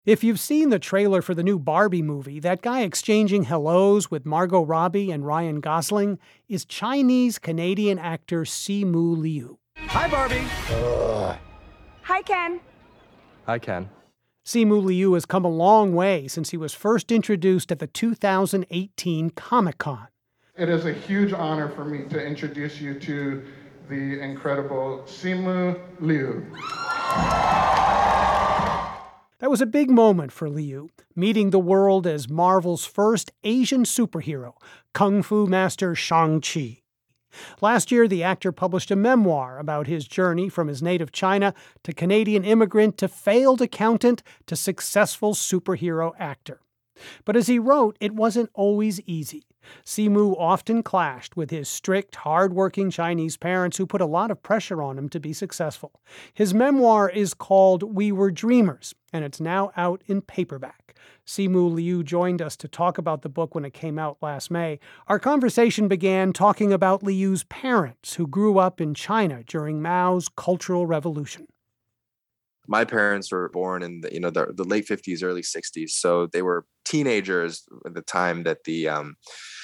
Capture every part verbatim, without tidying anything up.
If you've seen the trailer for the new Barbie movie, that guy exchanging hellos with Margot Robbie and Ryan Gosling is Chinese-Canadian actor Simu Liu. Hi, Barbie. Ugh. Hi, Ken. Hi, Ken. Simu Liu has come a long way since he was first introduced at the two thousand eighteen Comic-Con. It is a huge honor for me to introduce you to the incredible Simu Liu. That was a big moment for Liu, meeting the world as Marvel's first Asian superhero, Kung Fu master Shang-Chi. Last year, the actor published a memoir about his journey from his native China to Canadian immigrant to failed accountant to successful superhero actor. But as he wrote, it wasn't always easy. Simu often clashed with his strict, hard-working Chinese parents who put a lot of pressure on him to be successful. His memoir is called We Were Dreamers, and it's now out in paperback. Simu Liu joined us to talk about the book when it came out last May. Our conversation began talking about Liu's parents, who grew up in China during Mao's Cultural Revolution. My parents were born in the, you know, the, the late fifties, early sixties. So they were teenagers at the time that the um,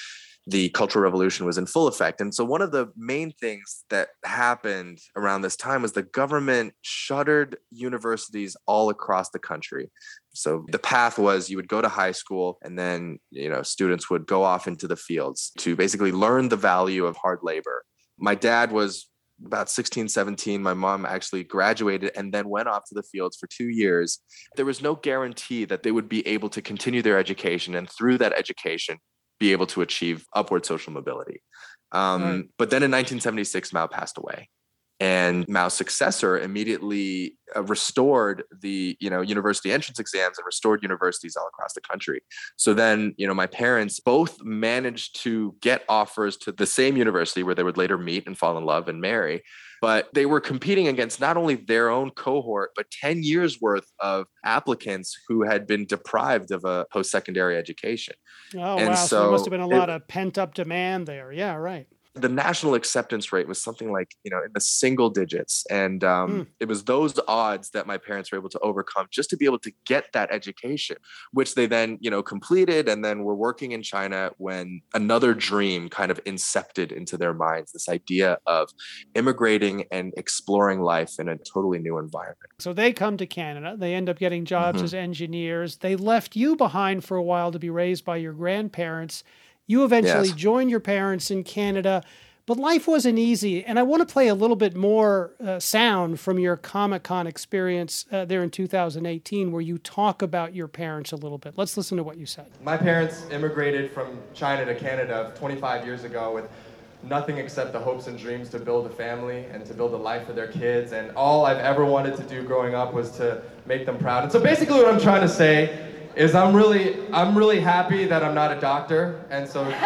the Cultural Revolution was in full effect. And so one of the main things that happened around this time was the government shuttered universities all across the country. So the path was you would go to high school and then, you know, students would go off into the fields to basically learn the value of hard labor. My dad was about sixteen, seventeen, my mom actually graduated and then went off to the fields for two years. There was no guarantee that they would be able to continue their education and through that education, be able to achieve upward social mobility. Um, right. But then in nineteen seventy-six, Mao passed away. And Mao's successor immediately uh, restored the, you know, university entrance exams and restored universities all across the country. So then, you know, my parents both managed to get offers to the same university where they would later meet and fall in love and marry. But they were competing against not only their own cohort, but ten years worth of applicants who had been deprived of a post-secondary education. Oh, and wow. So, so there must have been a lot it, of pent-up demand there. Yeah, right. The national acceptance rate was something like, you know, in the single digits. And um, mm. it was those odds that my parents were able to overcome just to be able to get that education, which they then, you know, completed and then were working in China when another dream kind of incepted into their minds, this idea of immigrating and exploring life in a totally new environment. So they come to Canada. They end up getting jobs mm-hmm. as engineers. They left you behind for a while to be raised by your grandparents. You eventually yes. joined your parents in Canada, but life wasn't easy. And I want to play a little bit more uh, sound from your Comic-Con experience uh, there in two thousand eighteen, where you talk about your parents a little bit. Let's listen to what you said. My parents immigrated from China to Canada twenty-five years ago with nothing except the hopes and dreams to build a family and to build a life for their kids. And all I've ever wanted to do growing up was to make them proud. And so basically what I'm trying to say is I'm really, I'm really happy that I'm not a doctor, and so take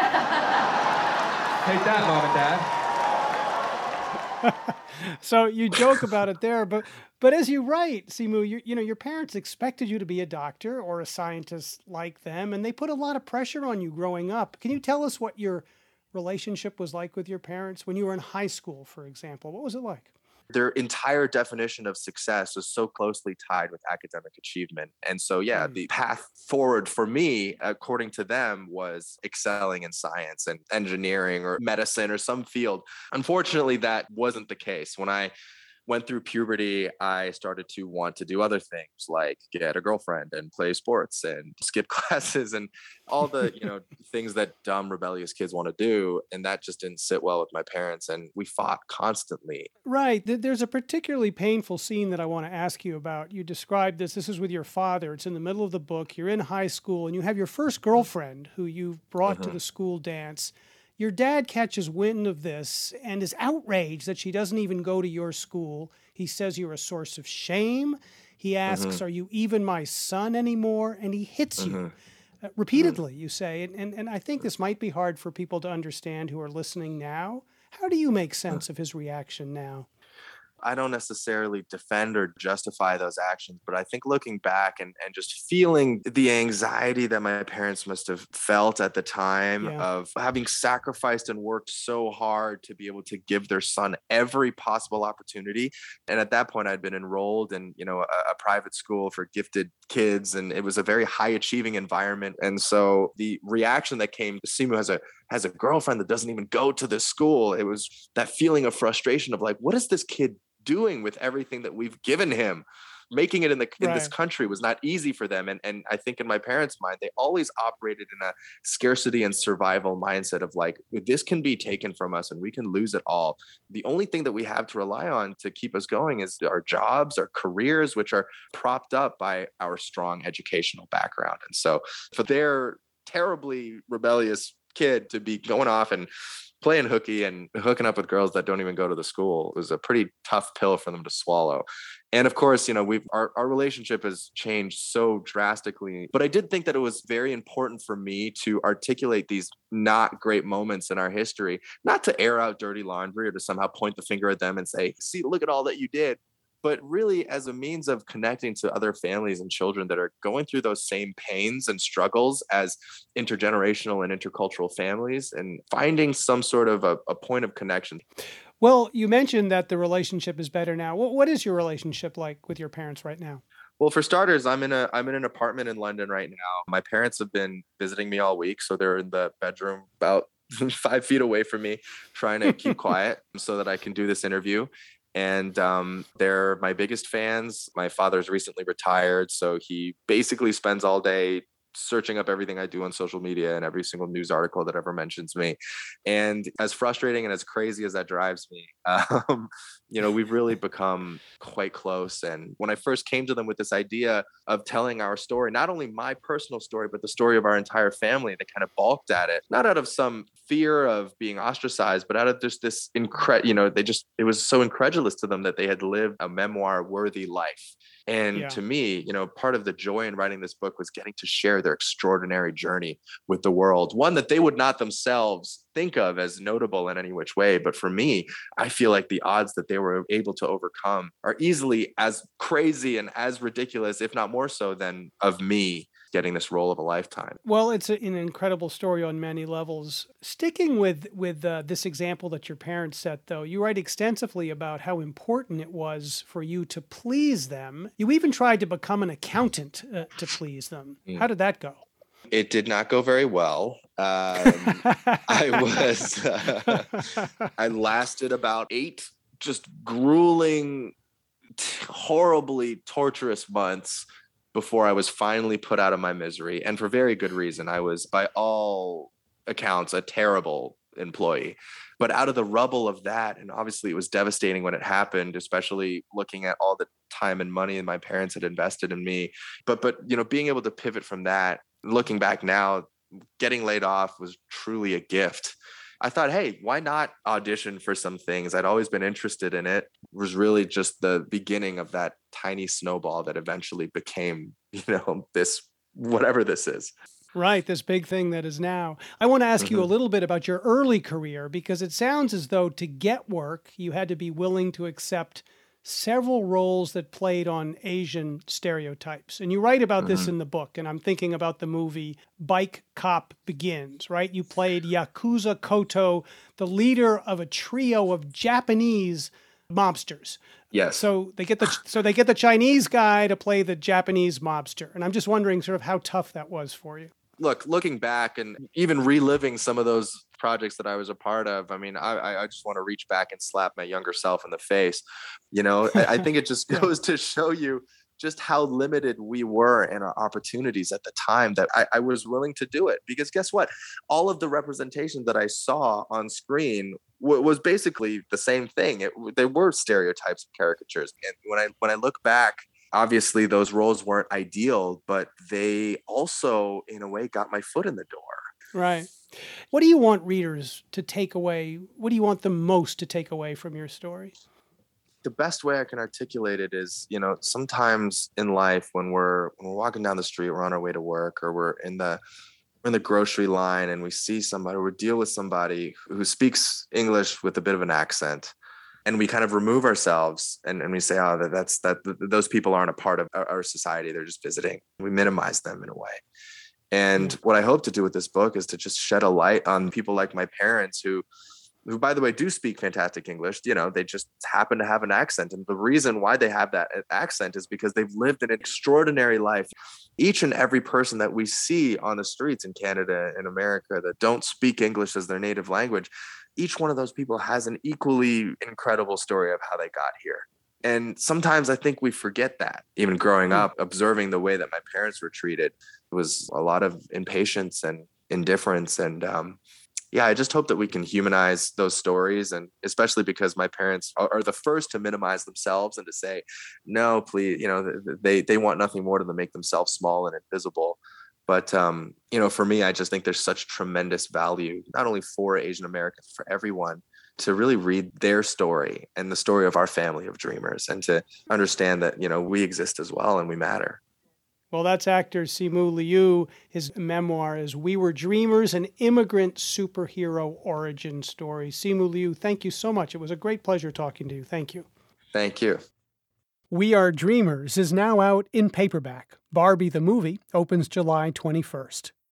that, Mom and Dad. So you joke about it there, but but as you write, Simu, you, you know, your parents expected you to be a doctor or a scientist like them, and they put a lot of pressure on you growing up. Can you tell us what your relationship was like with your parents when you were in high school, for example? What was it like? Their entire definition of success was so closely tied with academic achievement. And so, yeah, mm. the path forward for me, according to them, was excelling in science and engineering or medicine or some field. Unfortunately, that wasn't the case. When I went through puberty, I started to want to do other things like get a girlfriend and play sports and skip classes and all the, you know, things that dumb, rebellious kids want to do. And that just didn't sit well with my parents. And we fought constantly. Right. There's a particularly painful scene that I want to ask you about. You described this. This is with your father. It's in the middle of the book. You're in high school and you have your first girlfriend who you've brought mm-hmm. to the school dance. Your dad catches wind of this and is outraged that she doesn't even go to your school. He says you're a source of shame. He asks, mm-hmm. are you even my son anymore? And he hits mm-hmm. you uh, repeatedly, mm-hmm. you say. And, and, and I think this might be hard for people to understand who are listening now. How do you make sense of his reaction now? I don't necessarily defend or justify those actions, but I think looking back and, and just feeling the anxiety that my parents must have felt at the time yeah. of having sacrificed and worked so hard to be able to give their son every possible opportunity. And at that point, I'd been enrolled in, you know, a, a private school for gifted kids, and it was a very high achieving environment. And so the reaction that came, Simu has a has a girlfriend that doesn't even go to this school. It was that feeling of frustration of like, what is this kid doing with everything that we've given him? Making it in the in Right. this country was not easy for them. And, and I think in my parents' mind, they always operated in a scarcity and survival mindset of like, this can be taken from us and we can lose it all. The only thing that we have to rely on to keep us going is our jobs, our careers, which are propped up by our strong educational background. And so for their terribly rebellious kid to be going off and playing hooky and hooking up with girls that don't even go to the school was a pretty tough pill for them to swallow. And of course, you know, we've our, our relationship has changed so drastically. But I did think that it was very important for me to articulate these not great moments in our history, not to air out dirty laundry or to somehow point the finger at them and say, see, look at all that you did, but really as a means of connecting to other families and children that are going through those same pains and struggles as intergenerational and intercultural families, and finding some sort of a, a point of connection. Well, you mentioned that the relationship is better now. What, what is your relationship like with your parents right now? Well, for starters, I'm in a I'm in an apartment in London right now. My parents have been visiting me all week, so they're in the bedroom about five feet away from me, trying to keep quiet so that I can do this interview. And um, they're my biggest fans. My father's recently retired, so he basically spends all day searching up everything I do on social media and every single news article that ever mentions me. And as frustrating and as crazy as that drives me, um, you know, we've really become quite close. And when I first came to them with this idea of telling our story, not only my personal story, but the story of our entire family, they kind of balked at it, not out of some fear of being ostracized, but out of just this incre, you know, they just, it was so incredulous to them that they had lived a memoir worthy life. And Yeah. to me, you know, part of the joy in writing this book was getting to share their extraordinary journey with the world, one that they would not themselves think of as notable in any which way. But for me, I feel like the odds that they were able to overcome are easily as crazy and as ridiculous, if not more so, than of me getting this role of a lifetime. Well, it's a, an incredible story on many levels. Sticking with with uh, this example that your parents set, though, you write extensively about how important it was for you to please them. You even tried to become an accountant uh, to please them. Mm. How did that go? It did not go very well. Um, I was, uh, I lasted about eight just grueling, t- horribly torturous months before I was finally put out of my misery. And for very good reason. I was, by all accounts, a terrible employee. But out of the rubble of that, and obviously it was devastating when it happened, especially looking at all the time and money that my parents had invested in me. But, but you know, being able to pivot from that, looking back now, getting laid off was truly a gift. I thought, hey, why not audition for some things? I'd always been interested in it. It was really just the beginning of that tiny snowball that eventually became, you know, this, whatever this is. Right, this big thing that is now. I want to ask Mm-hmm. you a little bit about your early career, because it sounds as though to get work, you had to be willing to accept several roles that played on Asian stereotypes. And you write about this Mm-hmm. in the book, and I'm thinking about the movie Bike Cop Begins, right? You played Yakuza Koto, the leader of a trio of Japanese mobsters. Yes. So they get the so they get the Chinese guy to play the Japanese mobster. And I'm just wondering sort of how tough that was for you. Look, looking back and even reliving some of those projects that I was a part of, I mean, I, I just want to reach back and slap my younger self in the face. You know, I, I think it just goes to show you just how limited we were in our opportunities at the time that I, I was willing to do it. Because guess what? All of the representation that I saw on screen w- was basically the same thing. It, they were stereotypes and caricatures. And when I when I look back, obviously those roles weren't ideal, but they also, in a way, got my foot in the door. Right. What do you want readers to take away? What do you want them most to take away from your story? The best way I can articulate it is, you know, sometimes in life when we're when we're walking down the street, we're on our way to work, or we're in the we're in the grocery line and we see somebody, or we deal with somebody who speaks English with a bit of an accent, and we kind of remove ourselves and, and we say, oh, that that's that those people aren't a part of our, our society. They're just visiting. We minimize them in a way. And what I hope to do with this book is to just shed a light on people like my parents who who, by the way, do speak fantastic English. You know, they just happen to have an accent. And the reason why they have that accent is because they've lived an extraordinary life. Each and every person that we see on the streets in Canada and America that don't speak English as their native language, each one of those people has an equally incredible story of how they got here. And sometimes I think we forget that. Even growing up, observing the way that my parents were treated, it was a lot of impatience and indifference. And um, yeah, I just hope that we can humanize those stories. And especially because my parents are, are the first to minimize themselves and to say, no, please, you know, they, they want nothing more than to make themselves small and invisible. But, um, you know, for me, I just think there's such tremendous value, not only for Asian Americans, for everyone, to really read their story and the story of our family of dreamers, and to understand that, you know, we exist as well and we matter. Well, that's actor Simu Liu. His memoir is We Were Dreamers, an immigrant superhero origin story. Simu Liu, thank you so much. It was a great pleasure talking to you. Thank you. Thank you. We Are Dreamers is now out in paperback. Barbie the movie opens July twenty-first.